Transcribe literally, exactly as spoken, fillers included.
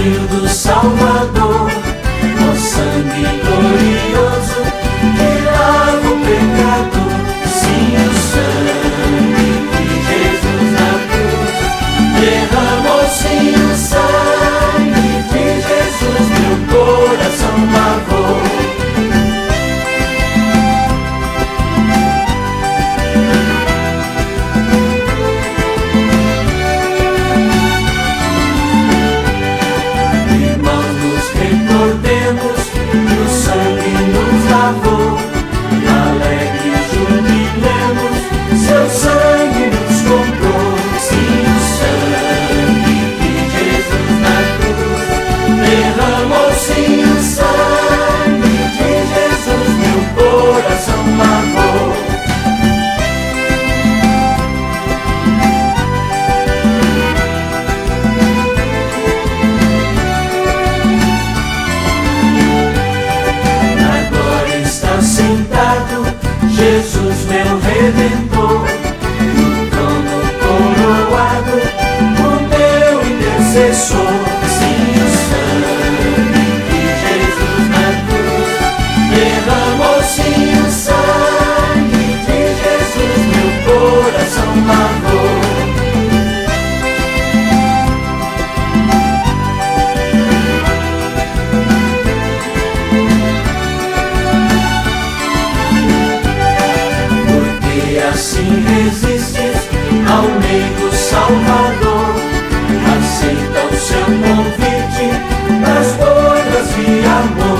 sangue do Salvador, ó sangue glorioso que lava o pecador. Sim, o sangue de Jesus na cruz derramou. Sim, o sangue de Jesus meu coração lavou. Alegre jubilemos, seu sangue nos comprou. Sim, o sangue de Jesus na cruz derramou. Sim, o sangue de Jesus meu coração lavou. Sentado, Jesus meu Redentor, no trono coroado, o meu intercessor. Sim, o sangue de Jesus na cruz derramou. Sim, o sangue de Jesus meu coração lavou. Assim resistes ao meigo Salvador, aceita o seu convite das bodas de amor.